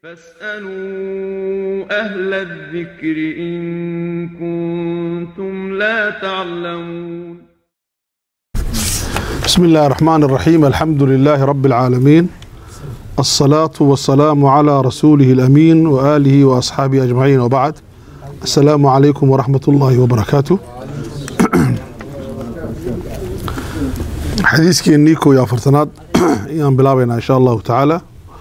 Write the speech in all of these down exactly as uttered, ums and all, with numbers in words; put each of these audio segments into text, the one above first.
فاسألوا أهل الذكر إن كنتم لا تعلمون. بسم الله الرحمن الرحيم. الحمد لله رب العالمين، الصلاة والسلام على رسوله الأمين وآله وأصحابه أجمعين، وبعد. السلام عليكم ورحمة الله وبركاته. حديث كينيكو يا فرتناد يان بلابنا إن شاء الله تعالى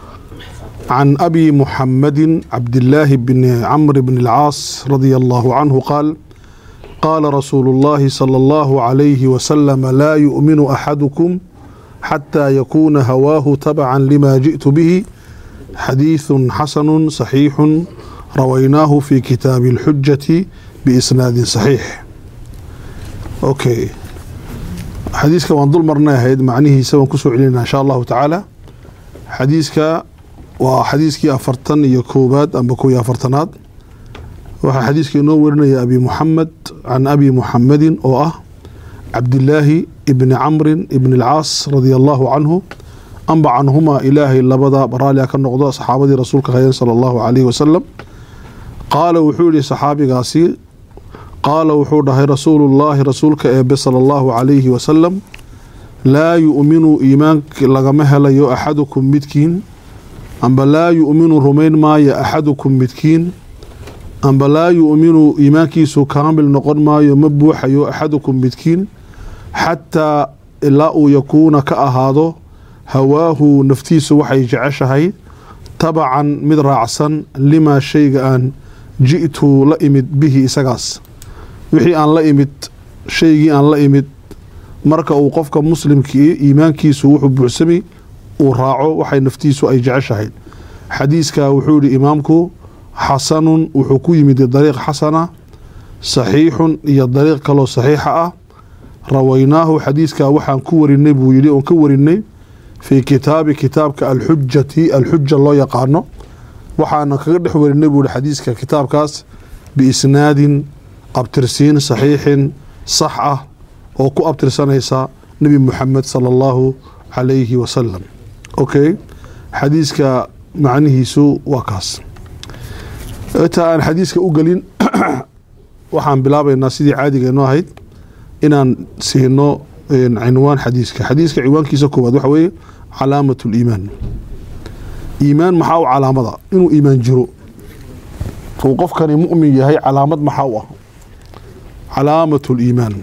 عن أبي محمد عبد الله بن عمرو بن العاص رضي الله عنه قال: قال رسول الله صلى الله عليه وسلم: لا يؤمن أحدكم حتى يكون هواه تبعا لما جئت به. حديث حسن صحيح رويناه في كتاب الحجة بإسناد صحيح. أوكي، حديثك وانظل مرناه معنيه سوى كسو علينا إن شاء الله تعالى. حديثك وحديثك أفرتن يكوبات أم بكو يافرتنات. وحديثك نورنا يا أبي محمد عن أبي محمد أو عبد الله ابن عمرو ابن العاص رضي الله عنه أنبع عنهما إلهي اللبضاء برالي أكن نقضاء صحابة رسولك خير صلى الله عليه وسلم. قال وحولي صحابي قاسي قال وحوله رسول الله رسولك أبي صلى الله عليه وسلم: لا يؤمن إيمانك لغمها ليو أحدكم متكين أم لا يؤمن رمين ما يا أحدكم متكين أم لا يؤمن إيمانك سو كامل نقد ما يمبوح يو أحدكم متكين حتى لا يكون كأهاده هواه نفتيس وحي جعشهي طبعا مدرعسا لما شيء أن جئت لئمت به إساقاس وحي أن لئمت شيء أن لئمت marka uu qofka muslimkii iimaankiisu wuxuu buuxsamay uu raaco waxay naftiisu ay jeceshahay. xadiiska wuxuu yiri imaamku xasanun, wuxuu ku yimid dariiq xasana, saxiixun iyo dariiq kale saxiixa ah. rawaynaahu, xadiiska waxaan ku warinay buu yiri oo ka warinay fi kitaabi kitaabka al-hujjati al-hujja loo yaqaano. waxaan kaga dhex warinay buu xadiiska kitaabkaas bi isnaadin abtirsiin saxiixin sax ah oo ku abtirsanaysa nabi Muhammad sallallahu alayhi wa sallam. okay, xadiiska macnihiisu waa kaas. inta aan xadiiska u galin waxaan bilaabaynaa sidii caadiga inoo ahayd inaan siino cinwaan xadiiska. xadiiska cinwaankiisa koowaad waxa weeye calaamatul iimaan. iimaan maxaa u calaamada? inuu iimaan jiro oo qofkani mu'min yahay. calaamad maxaa u ah? calaamatul iimaan.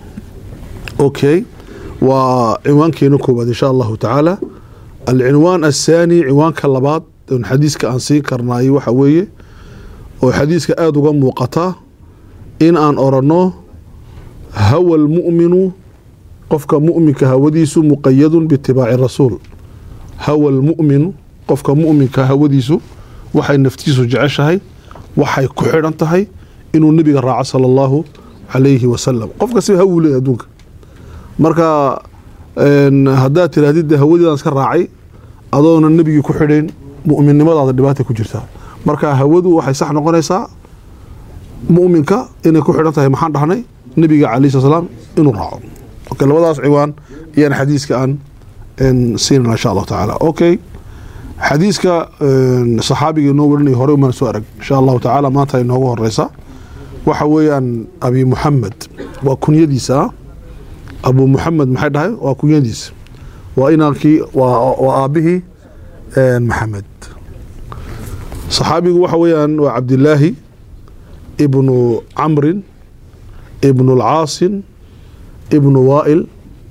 اوكي، وعنوان كينو كوباد ان شاء الله تعالى. العنوان الثاني عنوان كلبات حديث كأنسي كرناي وحويه وحديث كآد وقام موقتا إن أن أرناه هو المؤمن قفك مؤمن كهوديس مقيد باتباع الرسول. هو المؤمن قفك مؤمن كهوديس وحي نفتيس جعشهي وحي كحرنتهي إنه النبي الرعا صلى الله عليه وسلم. قفك سي هو لي أدونك marka hadaa tiraadid hawadiidan iska raacay adoona nabiga ku xidheen mu'minnimadaada dhibaato ku jirta. marka hawadu waxay sax noqonaysaa mu'minka inay ku xidhan tahay maxaan dhahnay nabiga kaleey salaam inuu raaco. okay, labadaas ciwaan iyana xadiiska aan in siin insha Allah taala. okay, xadiiska saxaabiga noo warinay hore uma soo arag insha Allah taala maanta inoogu horeysa waxa weeyaan Abi Muhammad waa kunyadiisa. أبو محمد محمد هاي وكنيديس وإناكي وأبيه محمد. صحابي وحويان وعبد الله ابن عمرو ابن العاص ابن وائل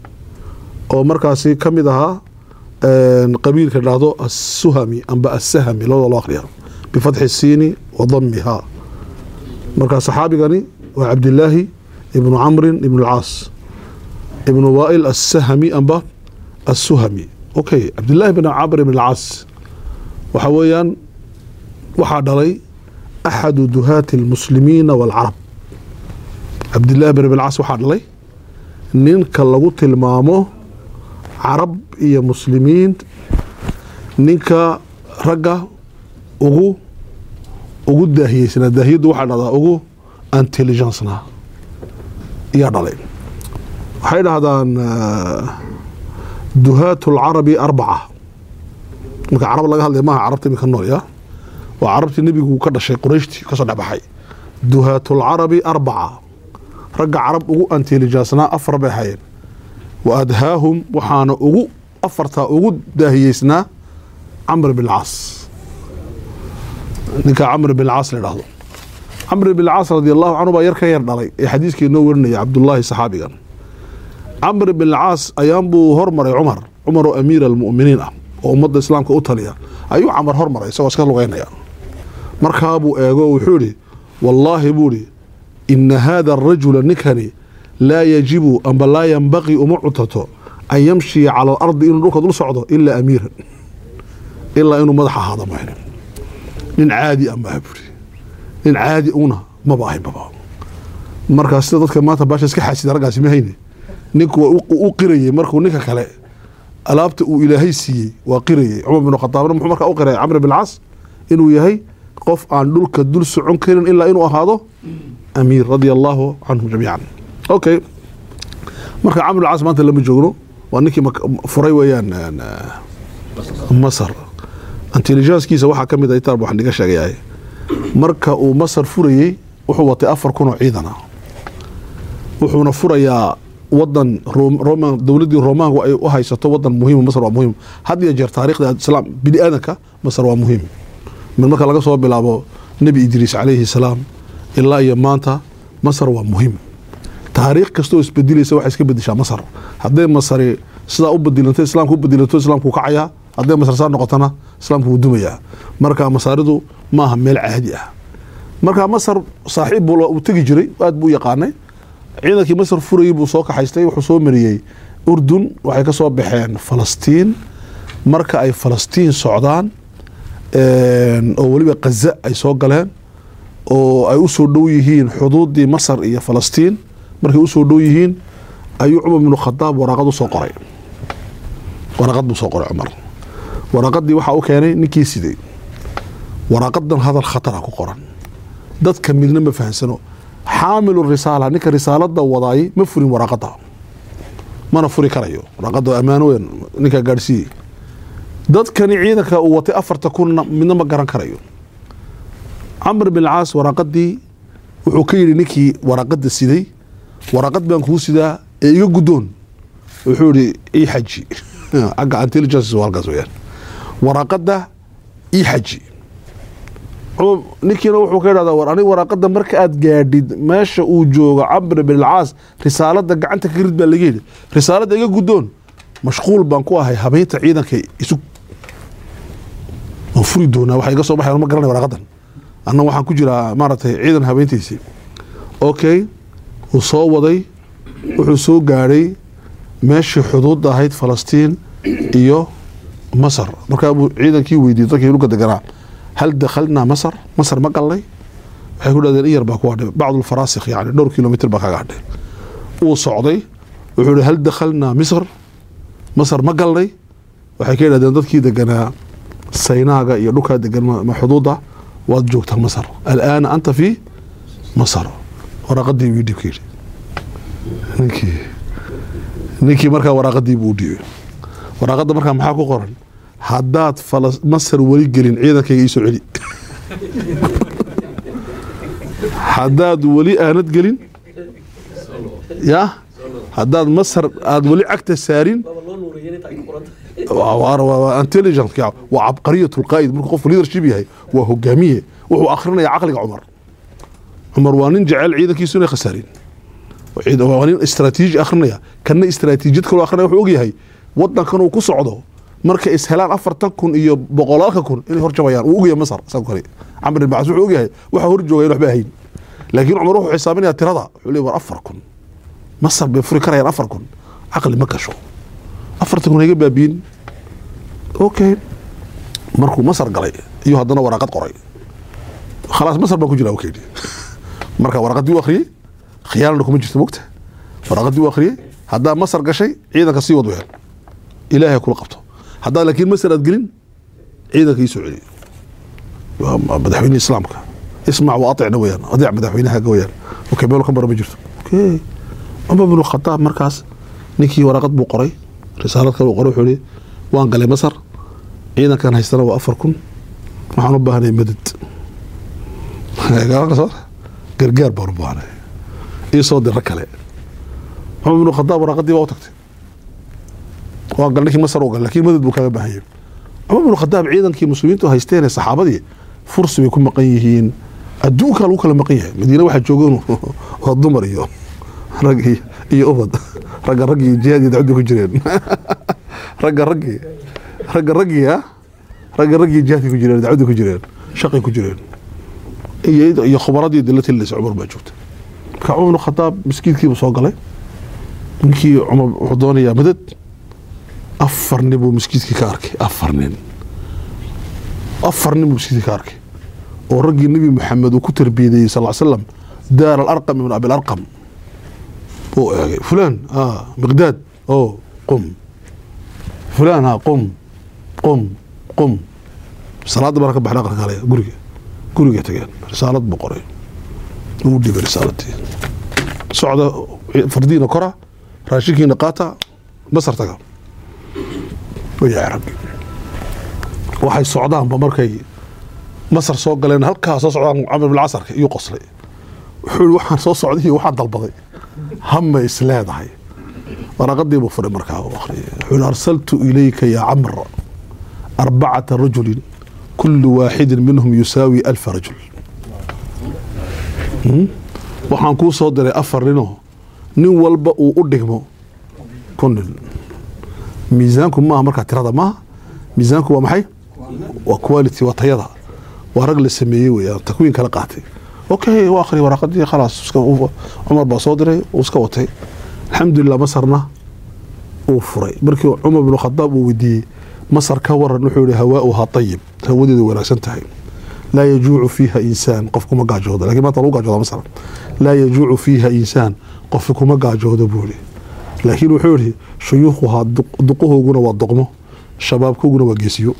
ومركزي كمدها قبيل كذا السهمي أم بقى السهمي لو الله أخريها بفتح السين وضمها. مركز صحابي غني وعبد الله ابن عمرو ابن العاص ابن وائل السهمي أنبا السهمي. أوكي، عبد الله بن عمرو بن العاص وحويان وحد علي أحد دهاة المسلمين والعرب. عبد الله بن العاص وحد علي نين كاللغوت المامو عرب إيا مسلمين نينكا رقا أغو أغو الداهية سنة الداهية دو وحد على أغو انتليجنسنا إيا علي. waxay dhahdaan duhaatul arabi arba'a. marka arab laga hadlay ma carabta imika nool ya وعربت النبي وكذا شيء قريشتي كسر بحي دهاة العرب أربعة رجع عرب أجو أنتي لجاسنا أفر بحين وأدهاهم وحان أجو أفرتا أجو داهيسنا عمرو بن العاص نكا عمرو بن العاص لرهض عمرو بن العاص رضي الله عنه بيركا يردالي حديث كي نورني عبد الله صحابي عمرو بن العاص أيام بو هرمر عمر عمر أمير المؤمنين وأمد الإسلام كأوتاليا أيو عمر هرمر يسوى اسكال لغينا مركابو ايغو وحوري والله بوري إن هذا الرجل نكري لا يجب أن لا ينبغي أمعطته أن يمشي على الأرض إنه روكا دول صعده إلا أميرا إلا إنه مدح هذا معنا من عادي أما بوري من عادي أونا ما باهي بابا مركا سيدتك ما تباشا اسكي حاسي درقا سمهيني نكو أقري مركو نكا كلا ألابت إلهي سي وقري عمر بن الخطاب مركا أقري عمرو بن العاص إنه يهي قف عن دولك دول سعون كيرن إلا إنه هذا أمير رضي الله عنهم جميعا أوكي مركا عمرو العاص ما أنت لما جوغنو وأنك فري ويان مصر أنت لجاز كيسا وحا كمي دا يتارب وحا نقاشا جاي مركا ومصر فري وحو وطي كونو عيدنا وحو نفريا وطن رومان دولدي رومان وهي ستو وطن مهم مصر ومهم هذا يجر تاريخ الإسلام بدي أنك مصر ومهم من مركا لغا صوب بلابو نبي إدريس عليه السلام إلا يمانتا مصر ومهم تاريخ كستو اسبديلي سوى حسكي بديشا مصر هذا مصري سدا أبديلنتي إسلام كو بديلنتو إسلام كو كعيا هذا مصر صار نقطنا إسلام كو دميا مركا مصاردو ما هم ميل عهدي مركا مصر صاحب وتجي جري واد بو يقاني ciidankii Masar furay buu soo kaxaystay wuxuu soo mariyay Urdun waxay ka soo baxeen Falastiin marka ay Falastiin socdaan ee oo waliba Gaza ay soo galeen oo ay u soo dhow yihiin xuduudii Masar iyo Falastiin markay u soo dhow yihiin ayuu Umar ibn Khattab waraqad u soo qoray waraqad buu soo qoray Umar waraqadii waxa uu keenay ninkii sidii waraqadan hadal khatar ku qoran dadka midna ma fahansano حامل الرسالة نك رسالة وضعي مفرين ورقتها ما نفري كريو ورقتها أمانوين نك جارسي ضد كان عيدك وتأفر تكون من ما جران كريو عمرو بن العاص ورقت دي وحكيري نكي ورقت السيدي ورقت بنكوسي ده يجودون وحوري إي حجي أجا انتليجنس والجزوير ورقت ده إي حجي ninkina wuxuu ka yiraahdaa war aniga waraqada marka aad gaadhid meesha uu joogo Amr bin al-Aas risaalada gacanta ka rid baa laga yiri risaalada iga gudoon mashquul baan ku ahay habeynta ciidanka isu oo furi doona waxa iga soo baxay ma garanay waraqadan anna waxaan ku jiraa maartay ciidan habeyntiisi okay uu soo waday wuxuu soo gaaray meesha xuduud ahayd Falastiin iyo Masar marka ciidankii weydiiyay dadkii luga deganaa هل دخلنا مصر؟ مصر ما قال لي هيقول هذا الإير باكو بعض الفراسخ يعني دور كيلومتر باكا قاعد وصعدي ويقول هل دخلنا مصر؟ مصر ما قال لي وحكي له دندت كي دقنا سيناغا يدوكا دقنا ما حدوده وجوجتها مصر الآن أنت في مصر ورقدي فيديو كيري نيكي نيكي مركا ورقدي بوديو ورقد مركا محاكو قرن حداد فلس مصر ولي قلين عيدك يسو علي حداد ولي آنت قلين يا حداد مصر آد ولي عكت السارين وانتليجنت وعبقرية القائد من قف ليدر شبيهي وهو جميع وهو آخرنا يا عقلك عمر عمر وانين جعل عيدك يسوني خسارين وعيد وانين استراتيجي آخرنا كان استراتيجية كل آخرنا وحوقي هاي ودنا كانوا كسعودوا marka ishelaan afartan kun iyo boqolaal kun in hor jabayaan uu ugu Masar sabqari Amr ibn Aas wuxuu ugu yahay waxa hor joogay waxba ahayn laakiin Umar wuxuu xisaabinaya tirada wuxuu leeyahay afar kun Masar bay furi karayaan afar kun aqal ma kasho afartan kun iga baabiin okay markuu Masar galay iyo hadana waraqad qoray خلاص Masar baa ku jira okay marka waraqadii uu akhriyay khiyaano kuma jirto mugta waraqadii uu akhriyay hadaa Masar gashay ciidanka sii wadweel ilaahay kula qabto هذا لكن مثلا تقولين عيدك يسوعي مدحوين إسلامك اسمع وأطع نويان أضيع مدحوينها قويان وكبيروا كم مرة بجرت أوكي عمر بن الخطاب مركز نيكي ورقة بقري رسالة بقري حولي وان قال مصر عيدك كان هيستنى وأفركم وحنو بهني مدد gargaar baan u baahnay ii soo dir kale Umar ibn Khattab waraqadii waa u tagtay waa galkii Masar oo gal laakiin madad buu kaga baahayay Umar ibn Khattab ciidankii muslimiintu haysteen saxaabadii fursi way ku maqan yihiin adduunka lagu kala maqan yahay Madiina waxa joogan oo dumar iyo rag iyo ubad rag rag iyo jihaad dacwada ku jireen rag rag rag rag ya rag rag iyo jihaad ku jireen dacwada ku jireen shaqay ku jireen iyo iyo khubaradii dawladda la Umar baa joogtay ka Umar ibn Khattab miskiinkiiba soo galay ninkii Umar wuxuu doonayaa madad afar nin buu miskiinkii ka arkay afar nin afar nin buu miskiinkii ka arkay oo ragii nabi Muhammad uu ku tarbiyay sallallahu alayhi wasallam daar al-arqam ibn abi al-arqam oo eegay fulan ah Baghdad oo qum fulan ha qum qum qum salaad baraka baxna qarqalay guriga guriga tageen risaalad buu qoray uu dhibay risaaladii socda fardiina kora raashinkiina qaata Masar taga way arag waxay socdaan ba markay Masar soo galeen halkaas soo socdaan Umar ibn al-Asr iyo qoslay wuxuu waxaan soo socday waxaan dalbaday hamma isleedahay waraqadii buu furay markaa oo akhriyo wuxuu arsaltu ilayka ya Amr arba'ata rajul كل واحد منهم يساوي ألف رجل waxaan ku soo diray afar nino nin walba uu u dhigmo kun miisaanku ma marka tirada ma miisaanku waa maxay waa quality waa tayada waa rag la sameeyay weeyaan takwiin kala qaatay okay waa akhri waraqadii خلاص Umar baa soo diray oo iska watay alxamdulillah Masarna uu furay markii Umar ibn Khattab uu wadiiyay مصر كورن وحول هواؤها طيب هودي ولا سنتهي لا يجوع فيها إنسان قفكم قاجود لكن ما طلعوا قاجود مصر لا يجوع فيها إنسان قفكم قاجود بولي لكن وحوله شيوخها دقوه قنا والضقمه شباب كوجنا وجيسيو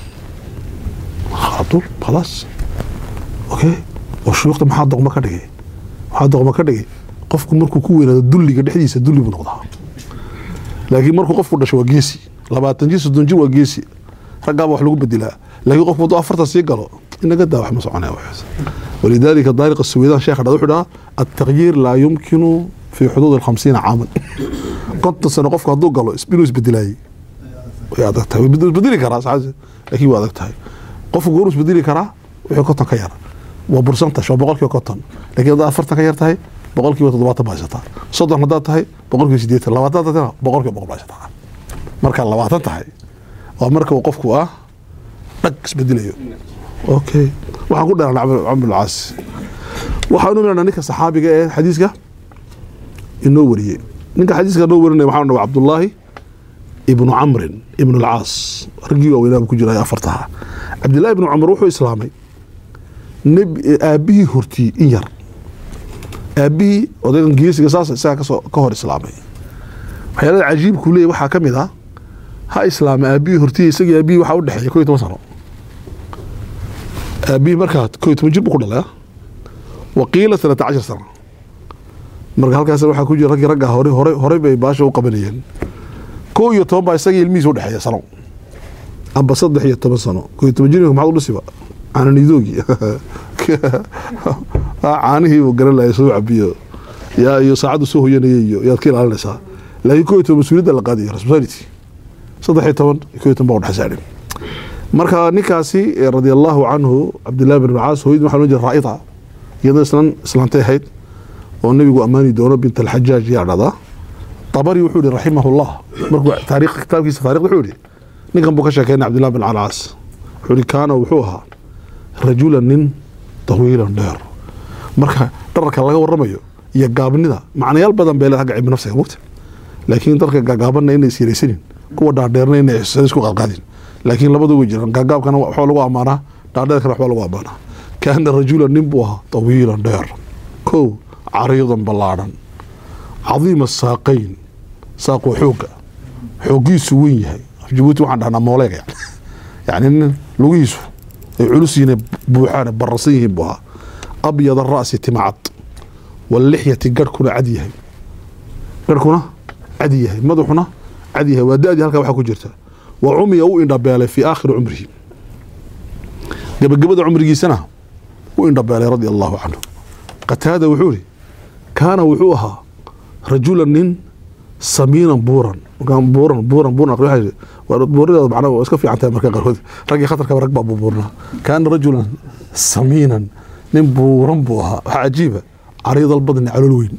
خاطر خلاص أوكي والشيوخ ما حد ضقمه كده حد ضقمه كده قفكم مركو كوينا الدلي قد حديث الدلي بنقضها لكن مركو قفكم ده شو جيسي labaatan jir soddon jir waa geesi ragaaba wax lagu bedilaa laakiin qof waddo afartan sii galo inaga daa wax ma soconaya wax ولذلك الطريق السويدان شيخ هذا التغيير لا يمكن في حدود الخمسين عاما قد سنقف هذو قالوا اسبينوس بدلاي يا دكتور بدلي كرا ساعه لكن waa adagtahay qof goorus bedeli kara wuxuu ka tan ka yar waa percentage waa boqolkiiba konton laakiin hada afartan ka yar tahay boqolkiiba toddobaatan baa haysataa soddon hada tahay boqolkiiba siddeetan labaatan tahay boqolkiiba boqol baa haysataa marka labaatan tahay waa marka uu qofku ah dhag isbedelayo okay waxaan ku dhaarnaa Amr al-As waxaan u meenaa ninka saxaabiga ee xadiiska inoo wariyay ninka xadiiska inoo warinay waxaan dhaw Abdullah ibn Amr ibn al-As ragii oo ilaahay ku jiray afartaha Abdullah ibn Amr wuxuu islaamay nabi aabihi horti in yar aabihi odagan geesiga saas isaga ka soo ka hor islaamay waxyaalaha cajiib ku leeyahay waxa kamid ah ha islaam aabihi horti isaga aabihi waxa u dhaxeeyay koob iyo toban sano aabihi markaa koob iyo toban jir buu ku dhalay waqiila ثلاثة عشر sano marka halkaas waxa ku jira rag rag hore hore hore bay baasha u qabanayeen koob iyo toban baa isaga ilmihiisa u dhaxeeyay sano amba saddex iyo toban sano koob iyo toban jir maxaa u dhisiba aan nidoogi aanihi uu garan lahayd soo cabiyo yaa iyo saacadu soo hoyanayay iyo yaad ka ilaalinaysaa laakiin koob iyo toban mas'uuliyadda la qaadayo responsibility saddex iyo toban koob iyo toban baa u dhaxsaarin marka ninkaasi radiyallahu anhu Abdullah ibn al-As hooyadu waxa loo jeedaa raa'ida iyadoo islan islaantay ahayd oo nabigu amaani doono bint al-Hajjaj yaa dhada Tabari wuxuu yiri rahimahullah markuu taariikh kitaabkiisa taariikh wuxuu yiri ninkan buu ka sheekeynay Abdullah ibn al-As wuxuu yiri kaana wuxuu ahaa rajulan nin tawiilan dheer marka dharka laga waramayo iyo gaabnida macnayaal badan bay leedahay ibn nafsiga waqti laakiin darka gaagaabanna inay siiraysan kuwa dhaadheerna inay isku qalqadin laakiin labadu way jiraan gaagaabkana waxa lagu amaanaa dhaadheerkana waxa lagu amaanaa kaana rajulan nin buu ahaa tawiilan dheer ko cariidan balaaran عظيم الساقين ساقو حوقه حوقيسو وين yahay Djibouti waxaan dhahnaa mooleega yani yani lugiisu ay culusiina buuxaan barasiin baa abyad ar-ra's timad wal lihyati garkuna cadi yahay garkuna cadi yahay madaxuna cadi yahay wadaadi halka waxa ku jirta wa umiya u indhabeelay fi aakhir umrihi gabagabada umrigiisana وإن ربي رضي الله عنه قتادة وحوري كان وحوها رجلا نين سمينا بورا وكان بورا بورا بورا كل حاجة بورا معنا واسكف عن تامر كان قرود رجع خطر كبر ركبة بورنا كان رجلا سمينا نين بورا بوها عجيبة عريض البطن على الوين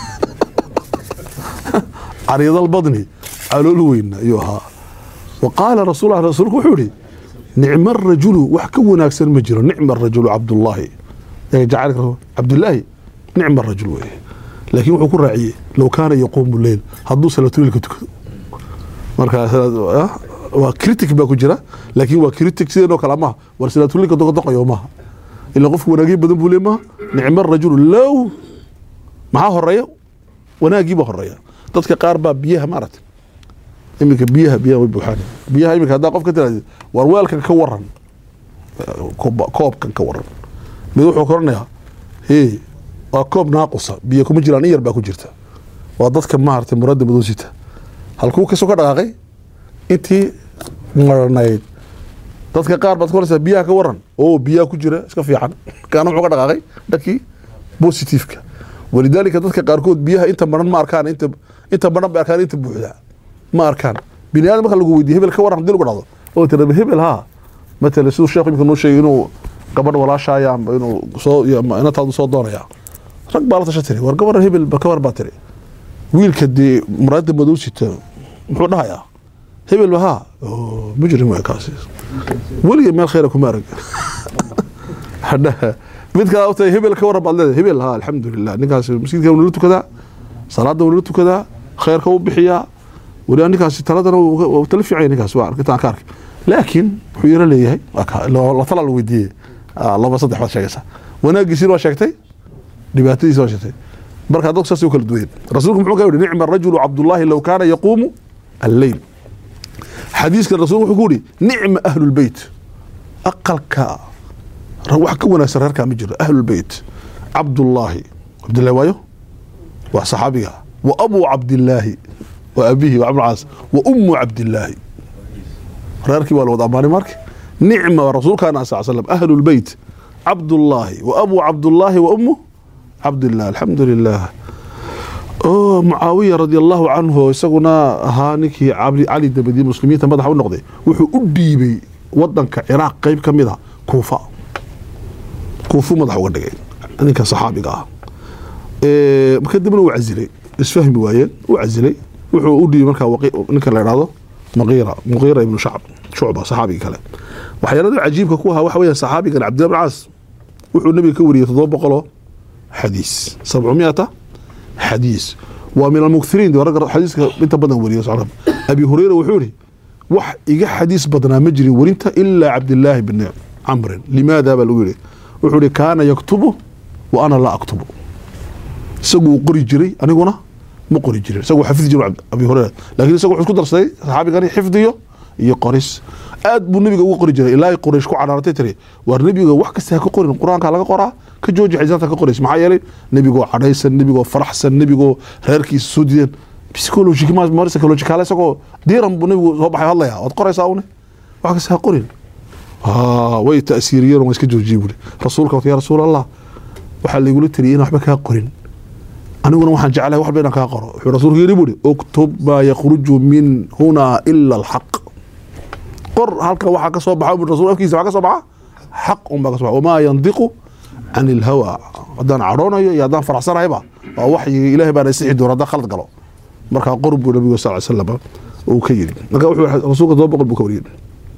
عريض البطن على الوين أيها وقال رسول الله رسولك وحوري نعم الرجل وحكونا أكثر مجرى نعم الرجل عبد الله يعني جعلك عبد الله نعم الرجل ويه لكن وحو كل راعيه لو كان يقوم بالليل هدو سلاتولي كتك marka waa critic ba ku jira laakiin waa critic sidoo kale ma war salaatulli ka doqoqayo ma ila qof wanaagi badan buu leeyahay nicma rajul law ma horeeyo wanaagi ba horeeyo dadka qaar ba biyaha maarad imika biyaha biyaha way buuxaan biyaha imika hada qof ka tiraado war weelkan ka waran koobkan ka waran mid wuxuu kornaa hey waa koob naaqosa biyo kuma jiraan yar ba ku jirta waa dadka maartay murad madoosita halkuu ka soo ka dhaqaaqay intii marnayd dadka qaar baad koraysaa biyaha ka waran oo biyaha ku jira iska fiican kaana wuxuu ka dhaqaaqay dadkii positive-ka walidaalika dadka qaarkood biyaha inta maran ma arkaan inta inta maran ba arkaan inta buuxda ma arkaan bini'aadam marka lagu weydiiyo hebel ka waran hadii lagu dhacdo oo tirada hebel ha مثلا سو الشيخ يمكن شيء انه قبل ولا شاي انه سو انا تاع سو دونيا رق بالته شتري ور قبر هبل بكبر باتري ويلك دي مراد مدوسيت مخو دهيا هبل بها مجرم كاسس ولي ما خيركم ارق حدا مid kala wata hebel ka warab alle hebel ha alxamdulillah ninkaas masjidka uu tukada salaada uu tukada khayrka uu bixiya wali ninkaas taladana uu talfiicay ninkaas waa arkitaan ka arki laakiin wuxuu yara leeyahay la tala la weydiiyay laba saddex wad sheegaysa wanaagiisii waa sheegtay dhibaatadiisa waa sheegtay marka dadku saas u kala duween rasuulku muxuu ka yiri ni'ma rajulu abdullah law kana yaqumu al-layl xadiiska rasuulku wuxuu ku yiri ni'ma ahlul bayt aqalka روح كونا سرر كامجر أهل البيت عبد الله عبد الله وايو وصحابيها وأبو عبد الله وأبيه وعبد العاص وأم عبد الله راركي والوضع ماري مارك نعمة ورسول كان صلى الله عليه وسلم أهل البيت عبد الله وأبو عبد الله وأمه عبد الله الحمد لله أوه معاوية رضي الله عنه يسقنا هانيكي علي دبدي مسلمين تمضح والنقضي وحو أديبي وضنك عراق قيب كميدها كوفة كوفو مدح uga dhigay ninka saxaabiga ah ee kadibna uu cazilay isfahmi waayeen uu cazilay wuxuu u dhigay marka ninka la yiraahdo Mughira Mughira ibn Sha'b Shu'ba saxaabiga kale waxyaalaha cajiibka ku ahaa waxa weeye saxaabiga Abdullah ibn Aas wuxuu nabiga ka wariyay toddoba boqol xadiis sabcimiya xadiis waa min al-mukthirin daraga xadiiska inta badan wariyay saxaab Abi Hurayra wuxuu yiri wax iga xadiis badnaa ma jirin warinta illa Abdullah ibn Amr limaada bal wiri wuxuu kaana yaktubu wa ana la aktubu isagu qori jiray aniguna ma qori jiray isagu xafid jiray Abi Hurayra laakiin isagu wuxuu isku darsaday saxaabigani xifdiyo iyo qoris aad buu nabiga ugu qori jiray ilaa qorish ku canaartay tiri war nabiga wax kasta ka qorin quraanka laga qoraa ka jooji xisaabta ka qoris maxaa yeelay nabiga cadaysan nabiga faraxsan nabiga reerkiisa soo diideen psychological ma mar psychological isagoo diiran buu nabigu soo baxay hadlaya wad qoraysaa una wax kasta qorin ها way taasiriyeen oo iska joojiyay rasuulka ya rasuul allah waxa la igu tiriyay waxba ka qorin aniguna waxaan jecelahay wax bayna ka qoro wuxuu rasuulku yiri buri uktub ma yakhruju min huna illa alhaq qor halka waxa ka soo baxay rasuul afkiisa waxa ka soo baxa xaq um ba ka soo baxa wama yandiqu an alhawa hadan caroonayo ya hadan faraxsanayba waa waxyi ilaahay baa nasixi doona hadan khalad galo marka qorbu nabiga sallallahu alayhi wasallam oo ka yiri marka wuxuu rasuulka toddoba boqol buu ka wariyay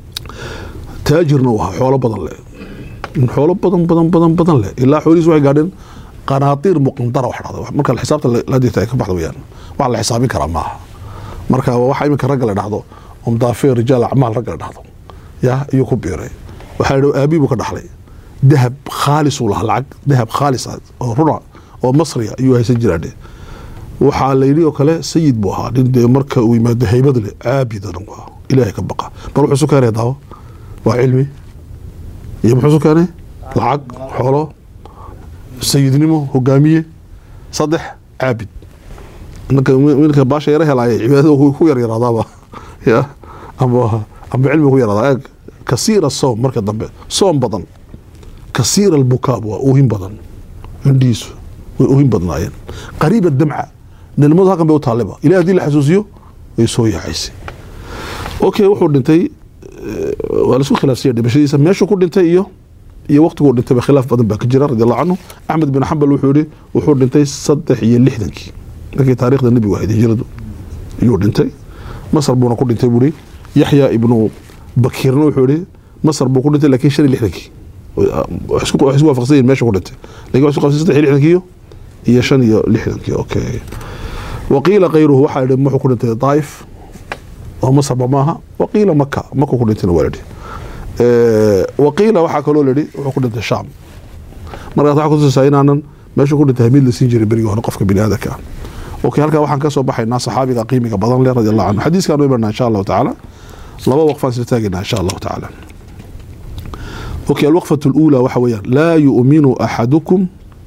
تاجرنا وها حوله بدن له من حوله بدن بدن بدن بدن له إلا حوليس واحد قاعدين قناطير مقنطرة واحدة مركا الحساب لا دي تاك بعض ويان وعلى حسابي كرام معها مركا واحد يمكن رجل نحضه ومضافين رجال أعمال رجل نحضه يا يكون بيري وحلو أبي بكره حلي ذهب خالص والله العق ذهب خالص أو رنا أو مصري أيوه يسجل عليه وحاليني وكله سيد بوها دين مركا وما دهي بدل عابدا إلهي كبقى بروح سكري داو وعلمي يبحثوا كانه العق حوله سيدنمو هجامية صدح عابد انك وينك باشا يراه لا عباده هو ير يراضا يا ابوها ام علمه هو يراضا كثير الصوم مركز ضمبه صوم بدن كثير البكاء وأوهم بدن عنديس وأوهم بدناين قريب الدمعة إن الموضوع كان بيطالبها إلى هذه الحسوسية يسوي عيسى أوكي وحول انتي ولا سو خلاف سيادي بشي يسمى شو كل انتي إياه iyo waqtigu dhintay ba khilaaf badan ba ka jira radiyallahu anhu Ahmed bin Hanbal wuxuu yiri wuxuu dhintay saddex iyo lixdankii markii taariikhda nabiga waxa hijradu iyo dhintay Masar buu ku dhintay buri Yahya ibn Bakirna wuxuu yiri Masar buu ku dhintay laakiin shan iyo lixdankii isku isku waafaqsan meesha ku dhintay laakiin isku qabsay saddex iyo lixdankii iyo shan iyo lixdankii okay وقيل غيره waxa yiri wuxuu ku dhintay Taif oo Masar maaha وقيل Makkah Makkah ku dhintay waladi وقيل waxaa kaloo leeyahay wuxuu ku dhintay Shaam marka waxa ku soo saynaanan meesha ku dhintay mid la siin jiray bariga hore qofka bini'aadamka okay halka waxaan ka soo baxaynaa saxaabiga qiimiga badan leh radiyallahu anhu xadiiska aanu ibarnaa insha Allah ta'ala laba waqfaan soo taagnaa insha Allah ta'ala okay الوقفة الأولى waxa weeyaan la yu'minu ahadukum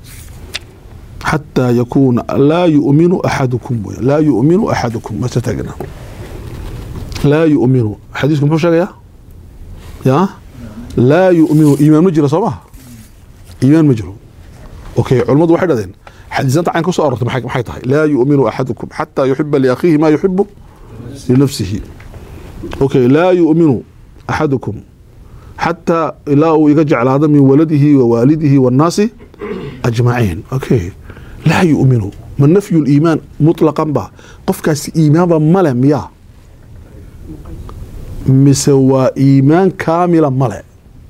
hatta yakuna la yu'minu ahadukum la yu'minu ahadukum ma taagnaa la yu'minu xadiisku muxuu sheegayaa يا لا يؤمن إيمان مجرى صباح إيمان مجرى أوكي علماء واحد هذين حديثات عن كسر أرض محاك محيطها لا يؤمن أحدكم حتى يحب لأخيه ما يحب لنفسه أوكي لا يؤمن أحدكم حتى لا يجعل هذا من ولده ووالده والناس أجمعين أوكي لا يؤمن من نفي الإيمان مطلقا به قفك إيمان ملم يا مسوى إيمان كاملا ملأ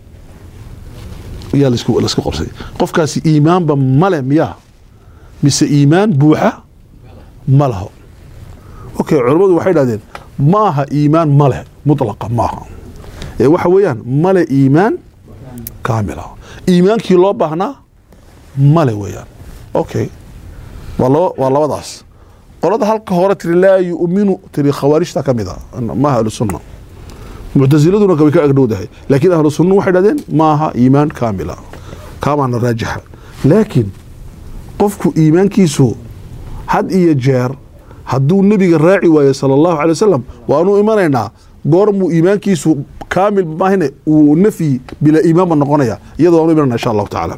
يا لسكو لسكو قبسي قف كاسي إيمان بملأ يا مس إيمان بوحة ملها أوكي علماء واحد هذين ماها إيمان ملأ مطلقا ماها إيه وحويان ملأ إيمان كاملا إيمان كيلو بهنا ملأ ويان أوكي والله والله وضعس قلت هل كهورة لا يؤمن تري خوارج تكمدا ما هذا السنة معتزلتنا كوي كأجنودها لكن أهل السنة واحد هذين معها إيمان كاملة كمان راجحة لكن قفك إيمان كيسو حد يجار حدو النبي الراعي ويا صلى الله عليه وسلم وأنو إيماننا قرمو إيمان كيسو كامل ما هنا ونفي بلا إيمان النقنية يضع إيماننا إن شاء الله تعالى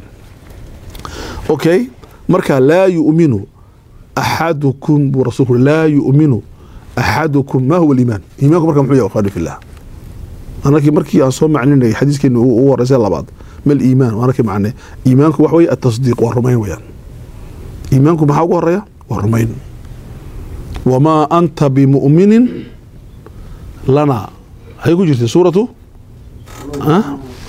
أوكي مركا لا يؤمن أحدكم برسوله لا يؤمن أحدكم ما هو الإيمان إيمانكم مركا محوية وخالي في الله أنا كي مركي أصوم معنى حديث كأنه هو رسالة بعض ما الإيمان وأنا كي معنى إيمانكم وحوي التصديق والرمين ويان إيمانكم محاوة الرياء والرمين وما أنت بمؤمن لنا هيكو جرت سورة ها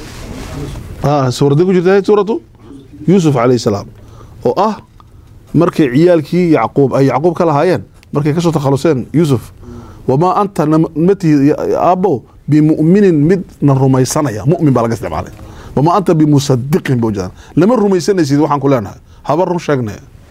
آه سورة ديكو جرت سورة يوسف عليه السلام وآه مركي عيالكي يعقوب أي يعقوب كلا هايين مركي كسو تخلصين يوسف وما أنت نمتي أبو بمؤمن مد الرميسانة يا مؤمن بلا قصد عليه وما أنت بمصدق بوجهنا لما الرميسانة يسيد وحن كلنا هبر شاقنا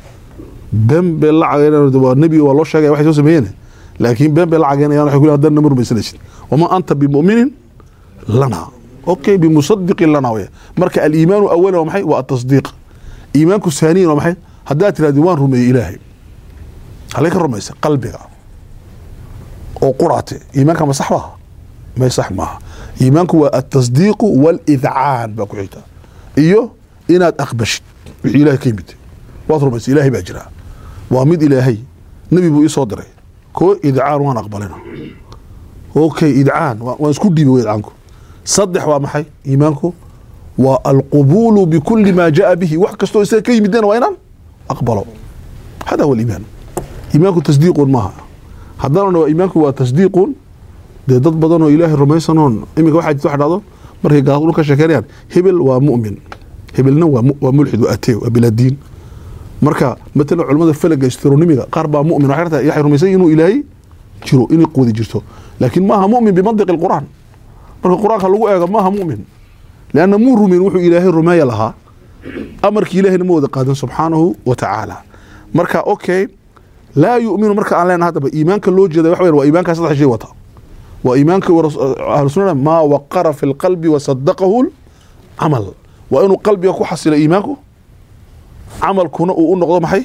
بين بالله عجينا النبي والله شاقنا واحد يوسف هنا لكن بين بالله عجينا يعني يقول هذا النمر رميسانة وما أنت بمؤمن لنا أوكي بمصدق لنا ويا مرك الإيمان أولا ومحي والتصديق إيمانك ثانيا ومحي هدات الأدوان رمي إلهي عليك الرميسة قلبك وقرأته إيمانك ما صحبها ما يصح معها إيمانك هو التصديق والإذعان بقولته إيوه إناد أخبشت إلهي كيمته واضرب بس إلهي بأجرها وامد إلهي نبي بو يصدره كو إذعان وانا أقبلنا أوكي إذعان وانسكو دي بو إذعانكو صدح وامحي إيمانكو والقبول بكل ما جاء به وحكستو يسير كي مدين وينان أقبلوا هذا هو الإيمان إيمانكو تصديق معها حضرنا إيمانكو هو تصديق dee dad badan oo ilaahay rumaysanoon imika waxa jirto xadado markay gaaqulu ka sheekeeyaan hebel waa mu'min hebelna waa waa mulxid waa atee waa biladiin marka matala culimada falaga astronomiga qaar baa mu'min waxa jirta ilaahay rumaysan inuu ilaahay jiro inuu qoodi jirto laakiin maaha mu'min bimantiq alquran marka quraanka lagu eego maaha mu'min laana muu rumin wuxuu ilaahay rumeeya lahaa amarkii ilaahayna ma wada qaadan subhanahu wa ta'ala marka okay la yu'minu marka aan leenahay hadaba iimaanka loo jeeday wax weyn waa iimaanka saddex shay wata وإيمانك أهل السنة ما وقر في القلب وصدقه العمل وإنه قلب يكون حصل إيمانك عمل كنا ونقضى محي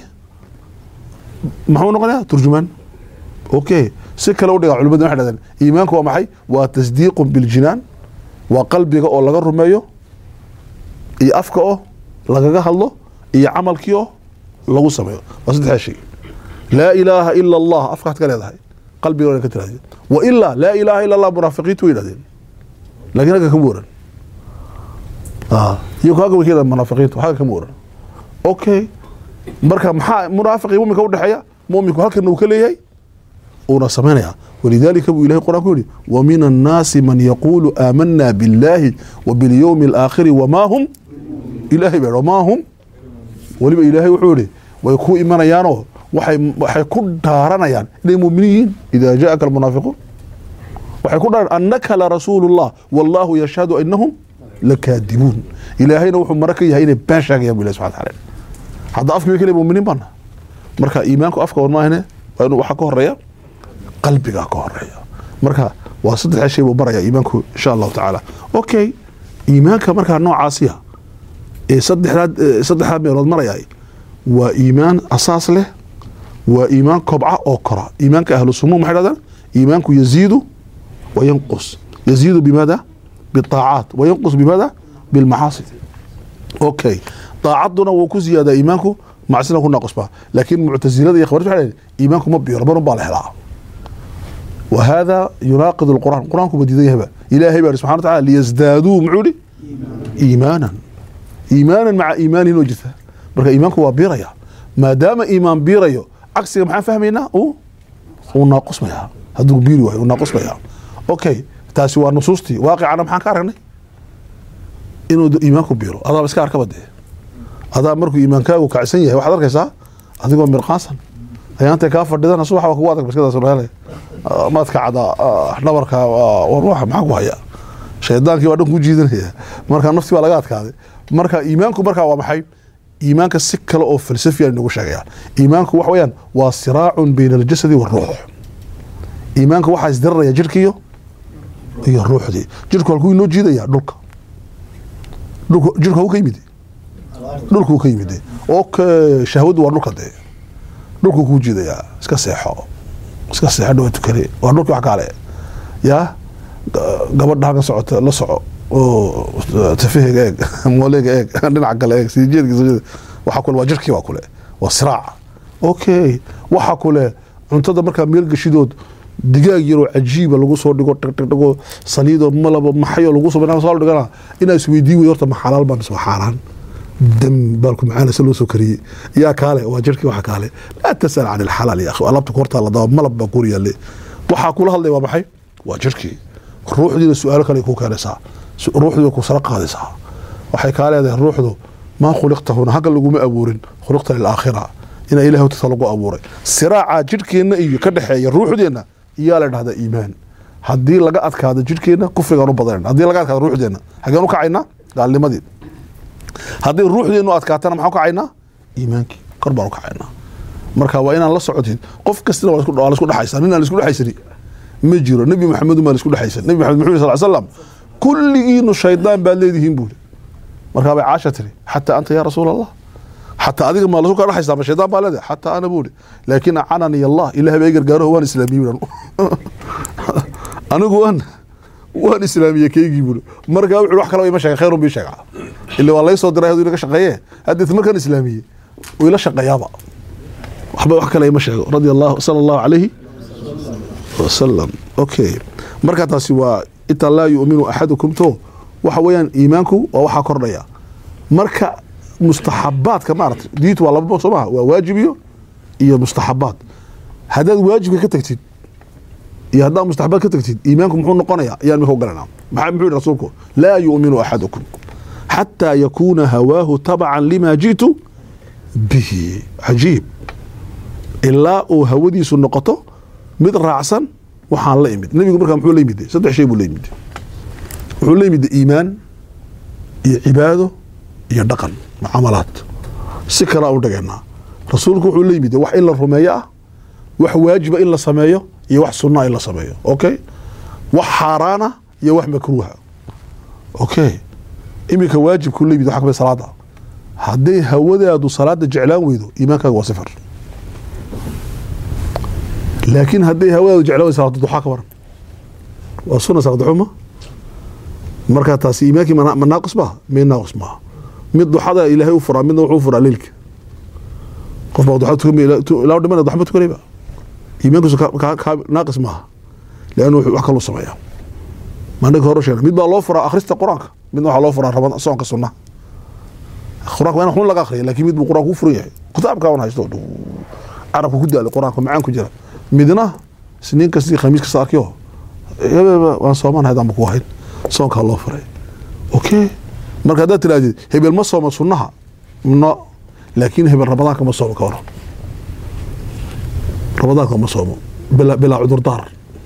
ما هو نقضى ترجمان أوكي سكة لو دقى علماء واحد إيمانك هو محي وتصديق بالجنان وقلبك أو لغر رميه iyo afka oo lagaga hadlo iyo camalkii oo lagu sameeyo waa saddex shay laa ilaaha ila allah afkaad ka leedahay qalbiga ka tiraahdo wa illa laa ilaaha ila allah munaafiqiintu way yidhahdeen laakiin halka kama waran ah iyo kaaga wakiila munaafiqiintu halka kama waran okay marka maxaa munaafiqi muuminka u dhaxeeya muuminku halkan uu ka leeyahay una sameynaya ولذلك ابو الله القران يقول ومن الناس من يقول آمنا بالله وباليوم الآخر وما هم إلهي وما هم ولما إلهي وحوري ويكون إيمانيانو waxay waxay ku dhaaranayaan inay muuminiin ida jaaka almunaafiqun waxay ku dhaaran annaka la rasuulullah wallahu yashhadu innahum lakadibun ilaahayna wuxuu maraka yahay inay been sheegayaan billahi subhanahu wa ta'ala hada afkii kale muuminiin bana marka iimaanku afka warmaahne waa inuu waxa ka horeeya qalbiga ka horeeya marka waa saddex shay buu baraya iimaanku insha Allah ta'ala okay iimaanka marka noocaasiya ee saddexaad saddexaad meelood marayay waa iimaan asaas leh وإيمان كبعة أو كرة إيمان كأهل السمو محددا إيمانك يزيد وينقص يزيد بماذا؟ بالطاعات وينقص بماذا؟ بالمعاصي أوكي طاعتنا وكو زيادة إيمانك معصينا كنا ناقص بها لكن معتزلة يخبرت عليه إيمانك مبي ربنا بالله لا وهذا يناقض القرآن القرآن كبديده هبا إلهي بار سبحانه وتعالى ليزدادوا معولي إيمانا إيمانا مع إيمان وجثة بركة إيمانك هو بيريا ما دام إيمان بيريا عكسي ما فهمينا او وناقص بها هذو بيري واي وناقص بها اوكي تاسي waa nusuusti waaqicana maxaan ka aragnay inuu iimaanku biiro adaa iska arka bade adaa markuu iimaankaagu kacsan yahay waxaad arkaysaa adigoo mirqaasan ayaanta ka fadhidana subax waa ku adag baskada Soomaaliya maadka cada dhabarka war waxa maxaa ku haya shaydaankii waa dhan ku jiidanaya marka nafti waa laga adkaaday marka iimaanku marka waa maxay إيمانك السكة أو فلسفيا إنه شجع إيمانك وحويان وصراع بين الجسد والروح إيمانك واحد يزدر يا جركيو هي الروح دي جركو الكوي لو جيدا يا دولك دولك جركو هو كيمدي دولك هو كيمدي أوكي شهود ورلوك ده دولك هو جيدا يا اسكا سيحو اسكا سيحو دو تكري ورلوك وحكالي يا قبل ده صعود لا صعود oo tafihiga eeg mooleega eeg dhinaca kale eeg si jeedkiisa waxa kale waa jirkii waa kale waa siraac okay waxa kale cuntada marka meel gashidood digaag yaro cajiib lagu soo dhigo tagtaggo saliido malaba maxayo lagu soo banaan soo dhigana inaa isweydiin way horta ma xalaal baan soo xaaraan dam balku macaana soo soo kariye yaa kale waa jirkii waxa kale la tasal aan alhalal ya akhi alabta korta la daba malaba kuriyaale waxa kula hadlay waa maxay waa jirkii ruuxdiina su'aalo kale ku keenaysaa ruuxdu ku sara qaadaysaa waxay ka leedahay ruuxdu ma khuliqtahuna haga lagu ma abuurin khuliqta lil aakhirah ina ilaahu tasalagu abuuray siraaca jirkeena iyo ka dhaxeeya ruuxdeena iyo la dhahda iimaan hadii laga adkaado jirkeena kufriga u badan hadii laga adkaado ruuxdeena hagaan u kacayna gaalnimadii hadii ruuxdeenu adkaatana maxaa kacayna iimaanki korba u kacayna marka waa inaan la socodin qof kasta waa isku isku dhaxaysan inaan isku dhaxaysani ma jiro nabi maxamed ma isku dhaxaysan nabi maxamed sallallahu alayhi wasallam كل شيطان بالذين بول مركب عاشتري حتى أنت يا رسول الله حتى أديك ما لسوك راح يسلم الشيطان بالذي حتى أنا بولي لكن عنني الله إله بيجر جاره هو الإسلامي أنا جوان هو الإسلامي كي يجيبوا مركب يروح كلام يمشي خير بيشجع اللي والله يصدر هذول لك شقيه هذا ثم كان إسلامي ويلا شقيا بقى وحبا يروح كلام يمشي رضي الله صلى الله عليه وسلم أوكي مركب تسوى إنت لا يؤمن أحدكم تو وحويان إيمانكو ووحا كورنيا مركا مستحبات كما عرفت ديت والله بصمها وواجبيو هي مستحبات هذا واجب كتكتيد يا هذا مستحبات كتكتيد إيمانكم محون نقنيا يعني هو قالنا محمد رسولكم لا يؤمن أحدكم حتى يكون هواه تبعا لما جئت به عجيب إلا هودي سنقطه مثل رعسا waxaan la imid nabigu markaa muxuu la imid saddex shay buu la imid wuxuu la imid iimaan iyo cibaado iyo dhaqan muamalaad si kala u dhageena rasuulku wuxuu la imid wax in la rumeeyo wax waajib in la sameeyo iyo wax sunna in la sameeyo okay wax xaraana iyo wax makruuha okay imika waajib ku la imid waxa ka salaada hadii hawadaadu salaada jeclaan weydo iimaankaaga waa sifar لكن هذه هواء جعلوا صلاة الضحى كبر وصلنا صلاة الضحى مركز تاسيماكي من ناقص بها من ناقص بها mid duxada ilaahay u furaa midna wuxuu furaa leelka qof baa duxada tukamay ilaa dhimana duxba tukanayba iimaankiisu ka naaqis maaha laanu wax kale u sameeyaa maandhig hore sheegay mid baa loo furaa akhrista quraanka midna waxa loo furaa rabada soonka sunnaha quraanka waa xun laga akhriyo laakiin mid buu quraanku furan yahay kitaabka wana haysto arabku ku daal quraanka macaan ku jira midna siniin kasta khamiis kasta arkiyo waan sooman hadan ku hayn soonka loo furay okay marka hada tiraadid hebel ma soomo sunnaha no laakiin hebel rabadaanka ma soomo ka waran rabadaanka ma soomo bila bila cudur daar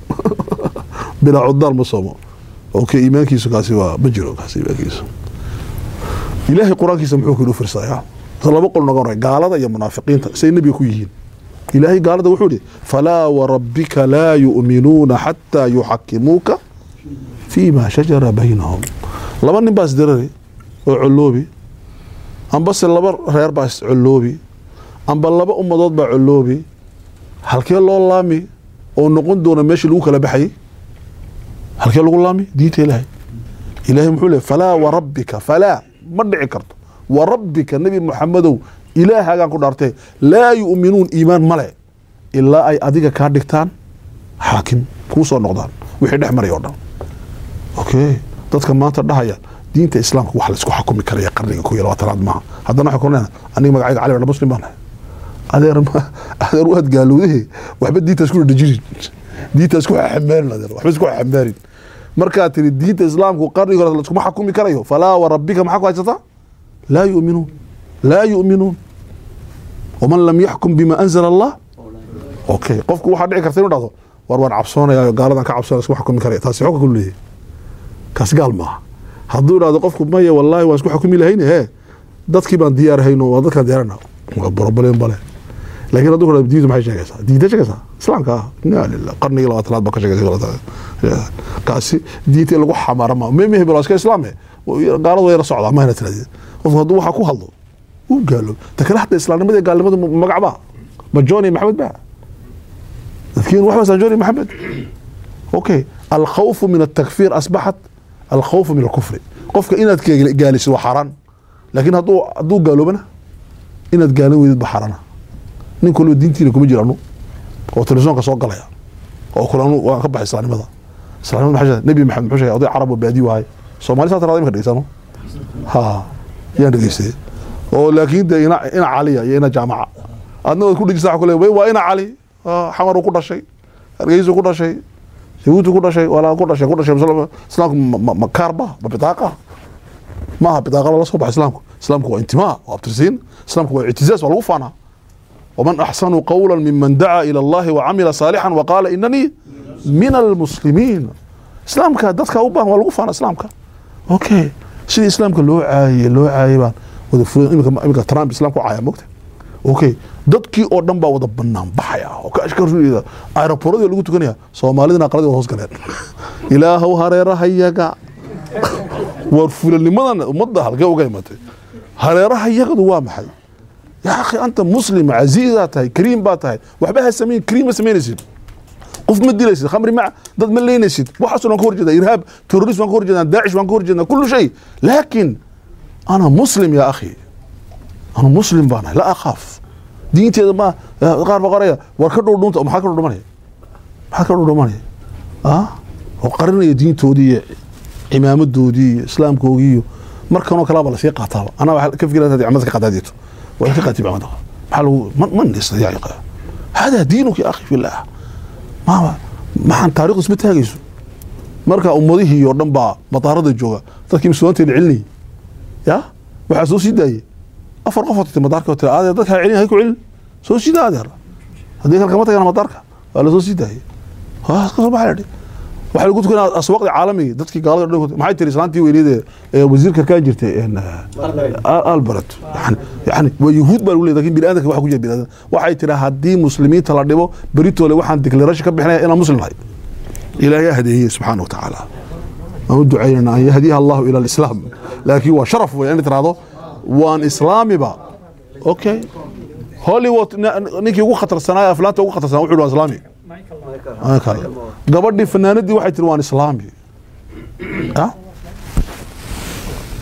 bila cudur ma soomo okay iimaankiisu kaasi waa ma jiro kaasi iimaankiisu ilaahay quraankiisa muxuu ku fiirsayaa laba qol naga horay gaalada iyo munaafiqiinta say nabi ku yihiin ilaahay gaalada wuxuu yiri falaa wa rabbika laa yu'minuuna hatta yuhakkimuka fiima shajara baynahum laba nin baas diray oo culoobi amba se laba reer baas culoobi amba laba ummadood baa culoobi halkee loo laami oo noqon doona meeshii lagu kala baxay halkee lagu laami diinta ilaahay ilaahay muxuu leeyahay falaa wa rabbika falaa ma dhici karto wa rabbika nabi muxamadow ilaahagaan ku dhaartay laa yu'minuun iimaan male ilaa ay adiga kaa dhigtaan xaakim kuu soo noqdaan wixii dhex maray oo dhan okay dadka maanta dhahaya diinta islaamka wax la isku xukumi karaya qarniga ku yar labaatanaad maaha haddana waxay korneen aniga magacayga cali baa muslim baan adeer adeer waad gaalowday waxba diinta isku dhajirin diinta isku xamaarin adeer waxba isku xamaarin marka tiri diinta islaamku qarniga la isku xukumi karayo falaa wa rabbika ma xaqu haysta la yu'minuun la yu'minuun ومن لم يحكم بما انزل الله اوكي qofku waxa dhici karta inuu dhado war war cabsoonayo gaaladan ka cabsoonay isku xukumi karay taasi xog ku leeyahay kaas gaal ma haduu dhado qofku maya wallahi waa isku xukumi lahayn ee dadkii baan diyaar hayno waa dadka diyaarna waa problem bale laakiin haduu kala diido maxay sheegaysaa diinta sheegaysaa islaamka inna lillahi qarniga labaatanaad ba ka sheegaysaa kaasi diinta lagu xamaarama meemay bilaaska islaamee gaaladu way la socdaa ma hana tiraadid qofku haduu waxa ku hadlo uu gaalo takala hatta islaamnimada gaalnimada magacba ma jooni maxamed ba لكن واحد مثلا جوني محمد اوكي الخوف من التكفير اصبحت الخوف من الكفر قفك اناد جالس وحران لكن هدو هدو قالوا بنا اناد قالوا ويد بحرنا نين كل دينتي كما جيرانو او تلفزيون كسو غلايا او كلانو وان كبخ اسلامنimada اسلامنimada حاجه نبي محمد حوشي oday carab oo baadi waay Soomaali saad raadin ka dhigsano ha yaan dhigsay oo laakiin ina ina caliya ina jaamaca adna ku dhigsaa ku leeyahay waa ina cali xamar ku dhashay argeyso ku dhashay yahuud ku dhashay wala ku dhashay ku dhashay islaamku ma karba ma bitaaqa ma bitaaqa la soo baxay islaamku islaamku waa intimaa waa abtirsiin islaamku waa ictizaaz waa lagu faana ومن احسن قولا ممن دعا الى الله وعمل صالحا وقال انني من المسلمين islaamka dadka u baahan waa lagu faana islaamka okay sidii islaamka loo caayay loo caayay baan wada furan imika imika Trump islaamku caayay moogtay okay dadkii oo dhan baa wada banaan baxaya oo ka ashkariyada aeroportada lagu tukanaya Soomaalidana qaladii hoos galeen ilaahu hareeraha iyaga war fulannimadan ummadda halka uga imatay hareeraha iyaga waa maxay ya akhi anta muslim aziza tahay kariim baa tahay waxba ha sameyn kariim sameynaysid qof ma dilaysid khamri ma dad ma leynaysid waxa soo ka horjeeda irhaab terrorism ka horjeeda daacish waan ka horjeeda kullu shay laakiin ana muslim ya akhi ana muslim baan la akhaf diinteeda ma qaar baqaraya war ka dhow dhunta maxaa ka dhow dhumanay maxaa ka dhow dhumanay ah oo qarinaya diintoodii imaamadoodii islaamkoogii markan oo kala bala sii qaataa ana waxa ka fikirada diimada ka qadaadito waa ka qaatib amada maxaa man man istiyaaqa hada diinuka ya akhi fillah ma ma han taariikh isma taagayso marka ummadihii oo dhan baa mataarada jooga dadkii muslimiinta cilni ya waxa soo sidaayay afar qof oo madaarka oo tiraade dadka cilin hay ku cilin soo sidaade hadii halka ma tagana madaarka wala soo sidaayay ha soo baxay waxa lagu tukanaa aswaaqda caalamiga dadkii gaalada dhan maxay tiri islaantii weyneede ee wasiirka ka jirtay een Albert yani yani waa yahuud baa leeyahay laakiin bini'aadamka waxa ku jira bini'aadam waxay tiri hadii muslimiinta la dhibo beritoole waxaan declaration ka bixinaya inaan muslim nahay ilaahay hadiye subhanahu wa ta'ala ama duceeyna an yahdiha Allah ila al-islam laakiin waa sharaf weyn in tiraado waan islaami ba okay Hollywood ninkii ugu khatarsanaa aflaanta ugu khatarsanaa wuxuu waa islaami Michael gabadhii fanaanadii waxay tiri waan islaami ah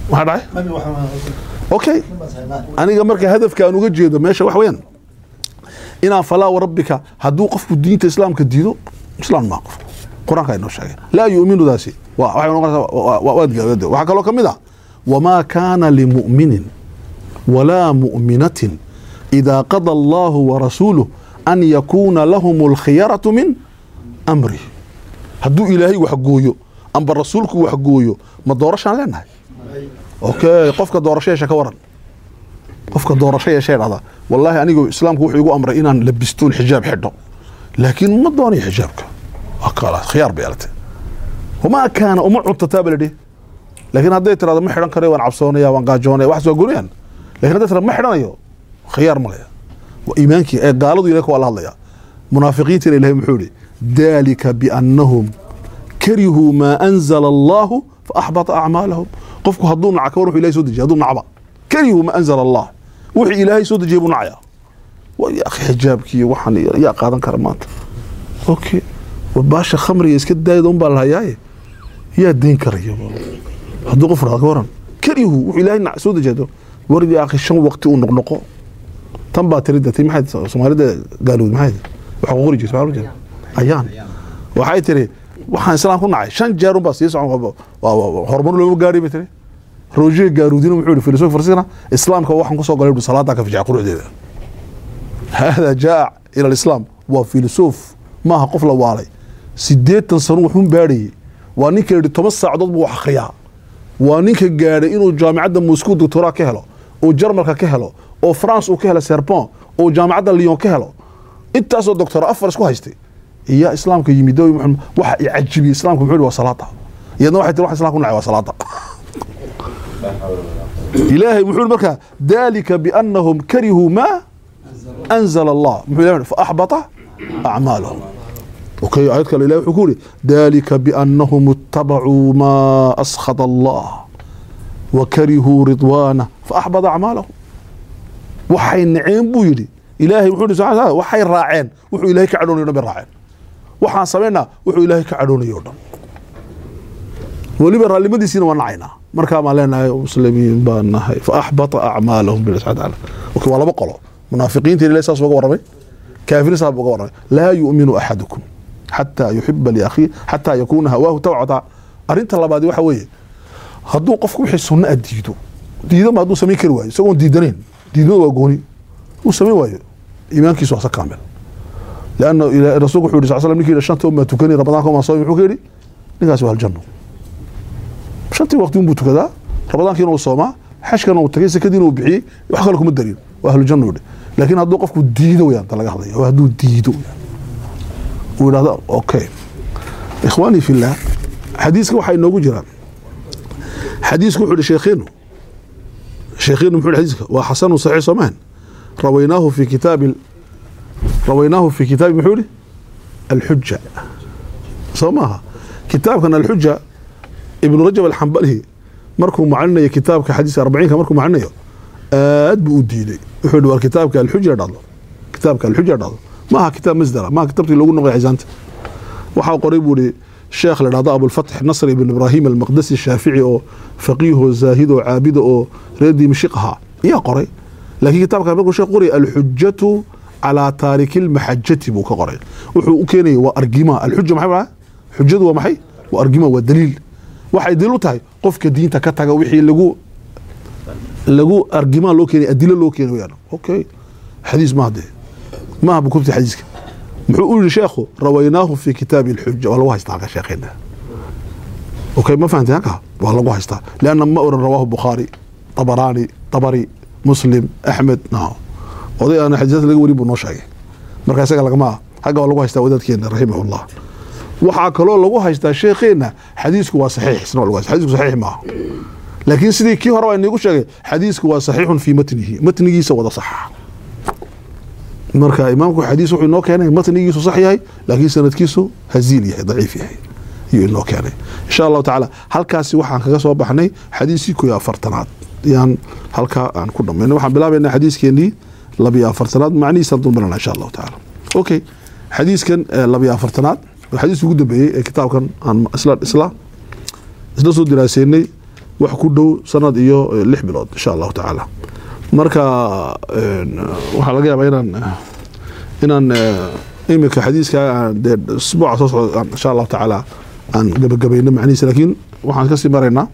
ما هذا اوكي aniga marka hadafka aan uga jeedo meesha wax weyn ina falaa rabbika haduu qofku diinta islaamka diido islaam ma qof quraanka inoo sheegay la yu'minu daasi wa waxa waxa kale kamida wama kana lil mu'minin wala mu'minatin idha qada Allahu wa rasuluhu an yakuna lahumul khiyaratu min amri haduu ilaahay wax gooyo amba rasuulku wax gooyo ma doorashaan leenahay okay qofka doorasheesha ka waran qofka doorasheesha dhada wallahi anigu islaamku wuxuu igu amray inaan labisto xijaab xidho laakiin ma doonay xijaabka akala khiyar beelate wama kana uma cutatabadi laakiin haday tirada ma xidhan karo waan cabsoonaya waan gaajoonaya wax soo guriyaan laakiin haday tirada ma xidhanayo khiyar ma leeyahay wa iimaanki ee gaaladu ilaahay wala hadlaya munaafiqiinta ilaahay muxuu yiri dalika bi annahum karihu ma anzala Allah fa ahbata a'malahum qofku haduu nacay wuxuu ilaahay soo dejiyo haduu nacba karihu ma anzala Allah wuxuu ilaahay soo dejiyo nacaya wa ya akhi xijaabki waxan ya qaadan kara maanta okay wa baasha khamriga iska daaydo un baa lahayaay ya deyn karayo haduu qof raad waran karihu wuxuu ilaahay soo dejiyo wardi ya akhi shan waqti uu noqnoqo tan baa tiridati maxay Soomaalida gaalud maxay waxa qori jiray Soomaalida ayaan waxay tiri waxaan islaam ku nacay shan jeer baa sii socon hormar loo gaari mitri roje gaarudina wuxuu filosof farsina islaamka waxaan ku soo galay salaada ka fiican quruxdeeda hada jaa ila islam wa filosof ma ha qof la waalay sideetan sano wuxuu baariyay waa ninka yiri toban saacadood buu wax akhriyaa waa ninka gaaray inuu jaamacadda Moscow doctoraa ka helo oo Jarmalka ka helo oo France uu ka helo Sorbonne oo jaamacadda Lyon ka helo intaas oo doctor afar isku haystay iya islaamka yimiday Muhammad waxa ay cajibi islaamku wuxuu waa salaada iyadoo waxa tii wax islaamku nacay waa salaada ilaahay wuxuu marka dalika bi annahum karihu ma anzala Allah muxuu fa ahbata a'malahum okay ayat kale ilaahay wuxuu yiri dalika bi annahum ittaba'u ma askhata Allah wa karihu ridwana fa ahbata a'malahum waxay naceen buu yiri ilaahay wuxuu subhanahu waxay raaceen wuxuu ilaahay ka cadhoonayo nabi raaceen waxaan sameynaa wuxuu ilaahay ka cadhoonayo dhan waliba raalimadiisina waan nacayna marka ma leenahay muslimiin baan nahay fa ahbata a'malahum bil ta'ala okay wala baqolo munaafiqiinta ilaahay saas uga waramay kaafir saab uga waramay la yu'minu ahadukum hatta yuhibba li akhi hatta yakuna hawahu taw'ata arinta labaad waxa weeye haduu qofku wixii sunna adiido diido ma haduu sameey kari waayo isagoo diidaneen diido waa gooni uu sameey waayo iimaankiisu waa kaamil لانه الى الرسول صلى الله عليه وسلم نكيل شنته ما تكني رمضان كما صوم wuxuu keenay ninkaas waa aljanno shantii waqti uu tukada رمضان kiina uu sooma xashkana uu tagay sakadina uu bixiyay wax kale kuma darin waa aljanno laakiin haduu qofku diido wayaan talaga hadlayo haduu diido uu raada okay ikhwani fillah xadiiska waxa inoogu jiraan xadiisku wuxuu sheekheenu sheekheenu wuxuu xadiiska waa xasan sahih samaan rawaynaahu fi kitaab رويناه في كتاب محوري الحجة صماها كتاب كان الحجة ابن رجب الحنبلي مركو معنا كتاب كحديث أربعين كمركو معنا آد بوديني يحلو الكتاب كالحجة دالو كتاب كالحجة دالو ما ها كتاب مصدر ما كتبت اللي قلنا عزانت وحا قريبه لي الشيخ للأعضاء أبو الفتح نصر بن إبراهيم المقدسي الشافعي أو فقيه زاهد وعابد أو ريدي مشقها يا قري لكن كتاب كان بيقول شيخ قري الحجة على تارك المحجة بوك قري وحو كيني وارجما الحجه maxay xujadu waa maxay waa argima waa daliil waxay daliil u tahay qofka diinta ka taga wixii lagu lagu argima loo keenay adilo loo keenay weeyaan okay xadiis ma hade ma bu kubti xadiiska muxuu u sheekhu rawaynaahu fi kitab al-hujja wala haystaa ka sheekayna okay ma fahanteen ka waa lagu haystaa laana ma oran rawahu bukhari tabarani tabari muslim ahmed naaw oday aan xadiis laga wari buu noo sheegay marka isaga lagama haga lagu haystaa wadaadkeena rahimahullah waxa kale oo lagu haystaa sheekheena xadiisku waa saxiix isna lagu haystaa xadiisku saxiix ma laakiin sidii kii hore aynu sheegay xadiisku waa saxiixun fi matnihi matnigiisa wada sax marka imaamku xadiis wuxuu noo keenay matnigiisu sax yahay laakiin sanadkiisu haziil yahay daciif yahay iyo noo keenay insha Allah taala halkaasi waxaan kaga soo baxnay xadiiskii ku afartanaad yaan halka aan ku dhameeyay waxaan bilaabaynaa xadiiskeenii لبي أفرتناد معني سنتون بلنا إن شاء الله تعالى. أوكي حديث كان لبي أفرتناد الحديث وجود به كتاب كان عن إسلام إسلام إسلام دراسيني wax ku dhow sanad iyo lix bilood insha Allah taala marka waxa laga yaabaa inaan inaan imika xadiiska isbuuca soo socda insha Allah taala aan gabagabayno macnihiisa laakiin waxaan ka sii maraynaa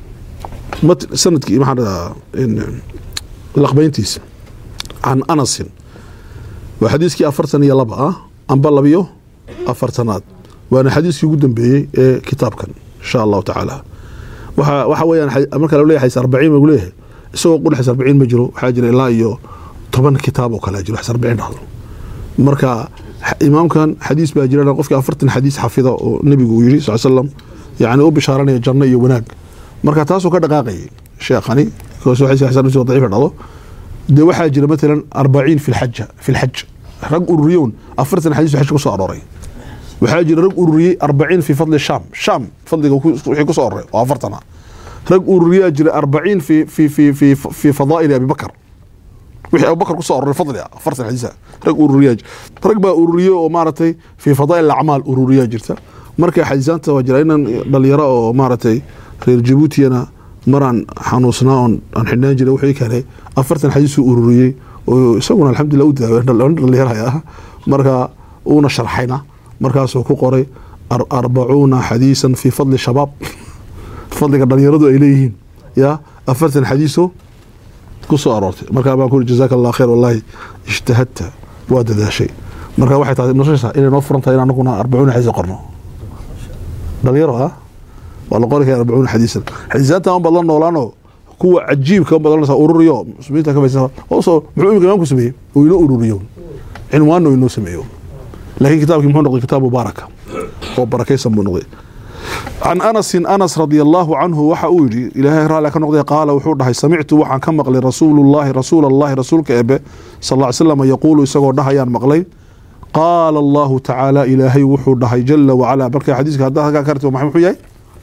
sanadkii maxaa in laqbayntiisa عن أنس وحديث كي أفرتني يلا بقى أم بالله بيو أفرتناد وأنا حديث يقدم به كتاب كان إن شاء الله تعالى وح وحويان أمريكا لو ليه حيس أربعين ما يقوليه سو يقول حيس أربعين مجرو حاجة إلا يو طبعا كتابه كلا يجرو حيس أربعين هذا مركا إمام كان حديث باجرنا قف أفرتن حديث حفظه النبي يجري صلى الله عليه وسلم يعني أو بشارني الجنة وناق مركا تاسو كده دقائق شيخاني كوسو حيس حسن وسو ضعيف هذا ده waxaa jira مثلا أربعين في الحج في الحج rag ururiyoon afartan xadiis xaj ku soo aroray waxaa jira rag ururiyay أربعين في فضل الشام شام fadliga wixii ku soo aroray oo afartan rag ururiyaa jira أربعين في في في في في فضائل ابي بكر wixii ابو بكر ku soo aroray fadliga afartan xadiis rag ururiyaa rag baa ururiyo oo maaratay في فضائل الاعمال ururiyaa jirta marka xadiisanta waa jira inaan dhalinyaro oo maaratay reer Djibouti-na maraan xanuusnaa on aan xidhnaan jiray wixii kale afartan xadiis uu ururiyay oo isaguna alxamdulillah u daaway marka uuna sharxayna markaas uu ku qoray أربعون حديثا في فضل الشباب فضل dhalinyaradu ay leeyihiin ya afartan xadiiso ku soo aroortay marka baan ku jazaaka Allah khair wallahi ijtahadta wa dadaashay marka waxay tahay nolosha inay noo furantahay inaan anaguna أربعين xadiis qorno dhalinyaro ah wala qorka أربعين xadiis xadiisanta aan badan noolaano kuwa cajiib ka badan sa ururiyo muslimiinta ka baysan oo soo muxuu imika ku sameeyay oo inoo ururiyo cinwaan oo inoo sameeyo laakiin kitaabkii muxuu noqday kitaab baraka oo barakaysan buu noqday عن أنس أنس رضي الله عنه وحاولي إلهي رأى لك نقضي قال وحوده سمعت وحن كمقل رسول الله رسول الله رسولك أبي صلى الله عليه وسلم يقول يسقر دهيان مقلي قال الله تعالى إلهي وحوده جل وعلا بركة حديثك هذا كرت ومحمد حيي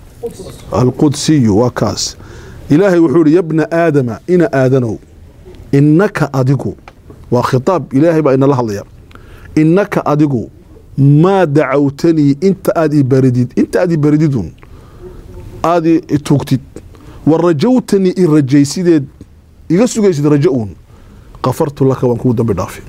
القدسي وكاس إلهي وحوري يا ابن آدم إن آدنو إنك أدقو وخطاب إلهي بأن الله الله إنك أدقو ما دعوتني أنت أدي برديد أنت أدي برديدون أدي توكتد ورجوتني إن رجيسيد يقصوا جيسيد رجعون غفرت لك وانكو دم بدافي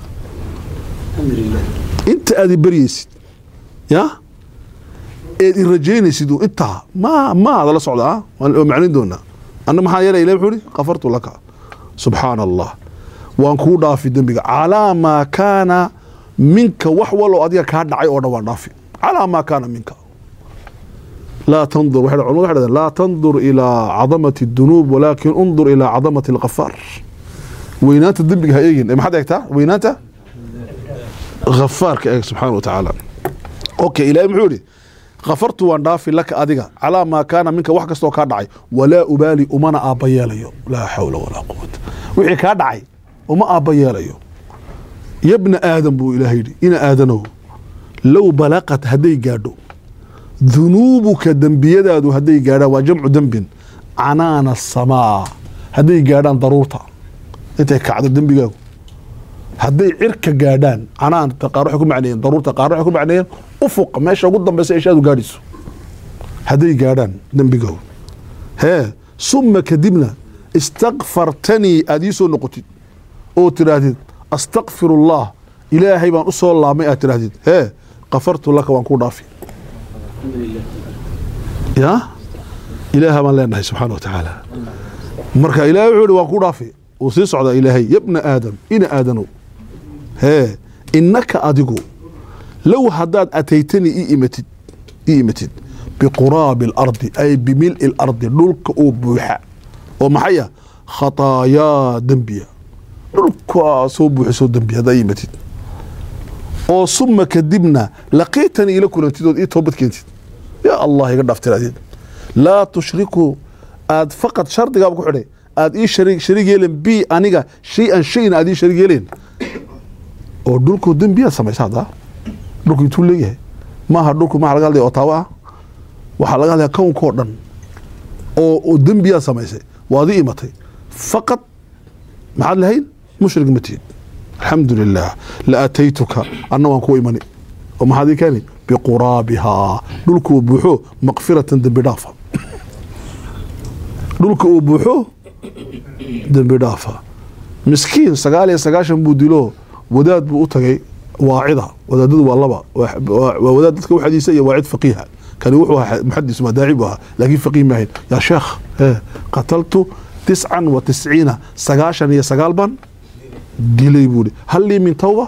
أنت أدي بريسيد يا إن رجيني سيدو أنت ما ما هذا لا صعود ها معنين دونا أنا ما حيالي إليه بحوري غفرت لك سبحان الله وانكو دافي دنبك على ما كان منك وحول أديك كان دعي أو دوان دافي على ما كان منك لا تنظر واحد واحد لا تنظر إلى عظمة الذنوب ولكن انظر إلى عظمة الغفار وينات الدنبك هايين ما حدا يكتا وينات غفار كأيك سبحانه وتعالى أوكي إلهي محوري غفرت وان دافي لك أديك على ما كان منك وحك استو كان دعي ولا أبالي أمانا أبياليو لا حول ولا قوة وحي كان دعي وما أبياليو يا ابن آدم بو إلهي إن آدنه لو بلغت هدي قادو ذنوبك دنبيدادو هدي قادا وجمع دنب عنان السماء هدي قادان ضرورتا انت كعد دنبيقاو هدي عرك قادان عنان تقاروحكم معنيين ضرورتا قاروحكم معنيين أفق ماشا قدام بس إيشادو قادسو هدي قادان دنبيقاو ها ثم كدبنا استغفرتني أديسو نقطي أو ترادين أستغفر الله إلهي بان أصول الله مئة ترهديد هي غفرت لك وانكو دافي يا إلهي من لأنه سبحانه وتعالى مركا إلهي وحولي وانكو دافي وسيس عدا إلهي يا ابن آدم إن آدنو هي إنك أدقو لو هداد أتيتني إيمتد إيمتد بقراب الأرض أي بملء الأرض نلك أبوحا ومحيا خطايا دنبيا dhulka soo buuxiso dambiyaada yimatid oo summa kadibna laqeetani ila kulantidood ii toobad keentid ya allah iga dhaftiraadid la tushriku aad faqad shardiga ku xidhay aad ii shariig shariig yeelan bi aniga shay-an shayna aad ii shariig yeelan oo dhulku dambiya sameysada dhulku intuu leeyahay maaha dhulku ma laga hadlay oo taawa waxa laga hadlay koonko dhan oo dambiya sameysay waadi imatay faqad maxad lahayn مشرق متين الحمد لله لأتيتك أنا وانكو إيماني وما هذه كانت بقرابها دولكو بوحو مغفرة دبدافة dhulka uu buuxo dambi dhaafa miskiin sagaal iyo sagaashan buu dilo wadaad buu u tagay واعظة wadaadadu waa laba waa wadaad dadka u xadiisa iyo waacid faqiiha kan wuxuu ahaa muhaddis ma daaci baa laakiin faqiih ma ahayn ya sheekh qataltu تسعة وتسعين sagaashan iyo sagaal ban dilay buuri hal li min tawba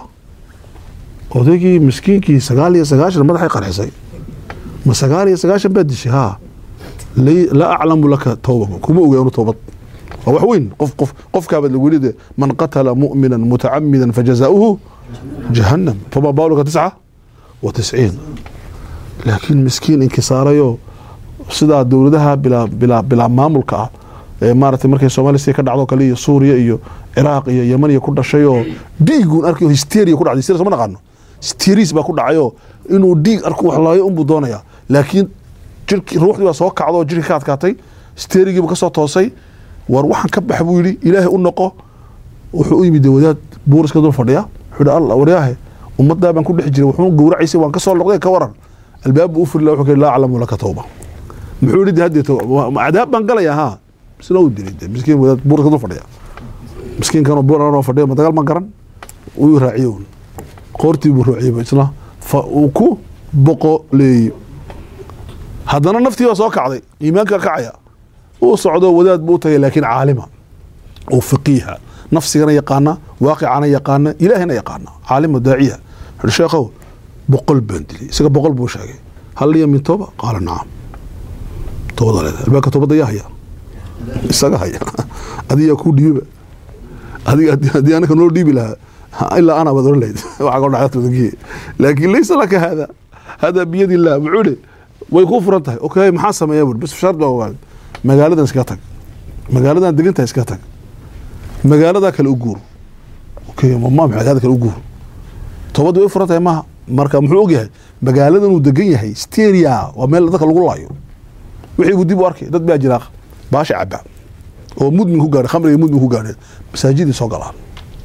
odaygi miskiinkii sagaal iyo sagaashan madaxay qarxisay ma sagaal iyo sagaashan baa dishay ha la a'lamu laka tawba kuma ogaano tawbad wax weyn qof qof qof ka bad lagu yiri man qatala mu'minan muta'ammidan fajazaohu جهنم فما بالك تسعة وتسعين لكن مسكين انكساريو سدا دولدها بلا بلا بلا مامولك اه مارتي markay Soomaaliya ka dhacdo kaliya Suuriya iyo Iraq iyo Yemen iyo ku dhashayo dhiigun arkiyo hysteria ku dhacday sida ma naqaano hysteris ba ku dhacayo inuu dhiig arko wax laayo u doonaya laakiin jirki ruuxdii waa soo kacdo jirki ka adkaatay hysterigii ka soo toosay war waxan ka bax buu yiri Ilaahay u noqo wuxuu u yimid wadaad buuriska dul fadhiya xuda Allah wariyaahay ummadda baan ku dhex jiray wuxuu gowracisay waan ka soo noqday ka waran albaab uu furlaa wuxuu la aclamu laka tawba muxuu yiri hadii cadaab baan galaya ha sida uu diray miskiin wadaad buurka dul fadhiya miskiin kan buurka fadhiya ma dagaal ma garan uu raaciyo qoortii buu raaciyo isla fa uu ku boqo leey hadana naftii waa soo kacday iimaanka kacaya uu socdo wadaad buu tagay laakiin caalima oo faqiiha نفسنا يقانا واقعنا يقانا إلهنا يقانا عالم وداعية الشيخ بقول بندلي سك بقول بوشاقي هل لي من توبة؟ قال نعم توبة هذا الباقي توبة ضياه هي الساقة هي هذه يكون ديبة هذه هذه أنا كنور ديبي لها إلا أنا بدر ليد وعقول حياته ذكية لكن ليس لك هذا هذا بيد الله معولي ويكون فرنته أوكي محاسمة يا بس في شرط واحد مقالة اسكاتك مقالة دقنتها اسكاتك magaalada kale u guur okay ma magaalada kale u guur toobadu way furatay ma marka muxuu ogyahay magaaladan uu degan yahay hysteria waa meel dadka lagu laayo wixii uu dib u arkay dad baa jira baasha cabba oo mudmin ku gaaray khamriga mudmin ku gaaray masaajidii soo galaan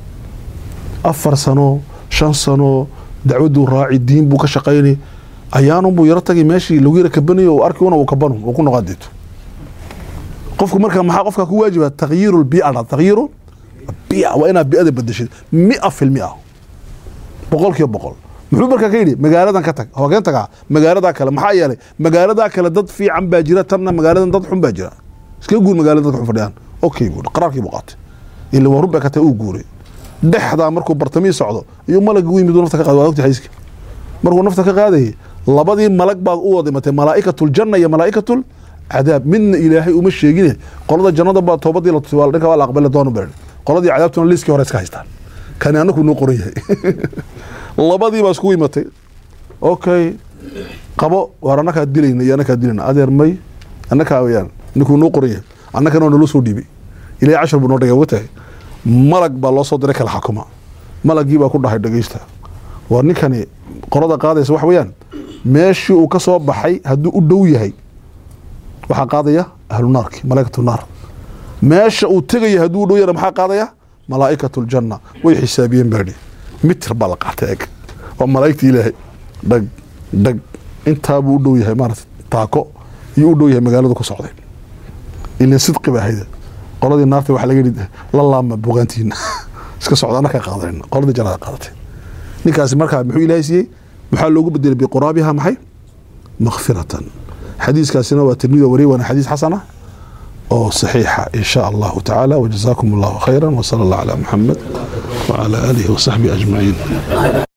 afar sano shan sano dacwadu raaci diin buu ka shaqeynay ayaanu buu yara tagay meeshii lagu yara kabanayo oo arkay una uu kabano oo ku noqodeeto qofku marka maxaa qofka ku waajiba tagyiirul bi'a tagyiiru bi'a waa ina bi'ada badashay مئة بالمئة boqolkiiba boqol muxuu marka ka yiri magaaladan ka tag hogeen taga magaalada kale maxaa yeelay magaalada kale dad fiican baa jira tanna magaaladan dad xun baa jira iska guur magaalada dadku fadhiyaan okay guur qaraarkii buqaat ila warba ka taa uu guuray dhaxda markuu bartamiin socdo iyo malag uu yimid nafta ka qaado waqti hayska markuu nafta ka qaaday labadii malag baad u wadimatay malaa'ikatul janna iyo malaa'ikatul عذاب من إلهي ومش شيء قلنا الجنة بقى توبتي لطوال ركوا على أقبل دون برد قلنا عذابتنا ليس كورس كايستان كان أنا كنا قريه الله بدي بس كوي متى أوكي قبوا ورانا كدلين يا أنا كدلين أدير مي أنا كاويان نكون قريه أنا كنا نلوسو ديبي إلى عشر بنور جوته ملك بالله صدرك الحكومة ملك جيبه كل واحد دقيسته ورنيكني قرض قاضي سوى حويان ماشي وكسب بحي هدو الدوية هي waxa qaadaya ahlu naarki malaa'ikatu naar meesha uu tagay haduu dhow yar maxaa qaadaya malaa'ikatu janna way xisaabiyeen baadhi mitr bal qaatay waa malaa'ikti ilaahay dag dag inta buu dhow yahay maarta taako iyo dhow yahay magaalada ku socday ilaa sidqi baa hayda qoladii naarta waxa laga yiri la laama boqantiin iska socdana ka qaadeen qoladii jannada qaadatay ninkaas markaa muxuu ilaahay siiyay waxa loogu bedelay bi quraabiha maxay maghfiratan حديث كاسنا وتلميذ وري وانا حديث حسنه او صحيحه ان شاء الله تعالى وجزاكم الله خيرا وصلى الله على محمد وعلى اله وصحبه اجمعين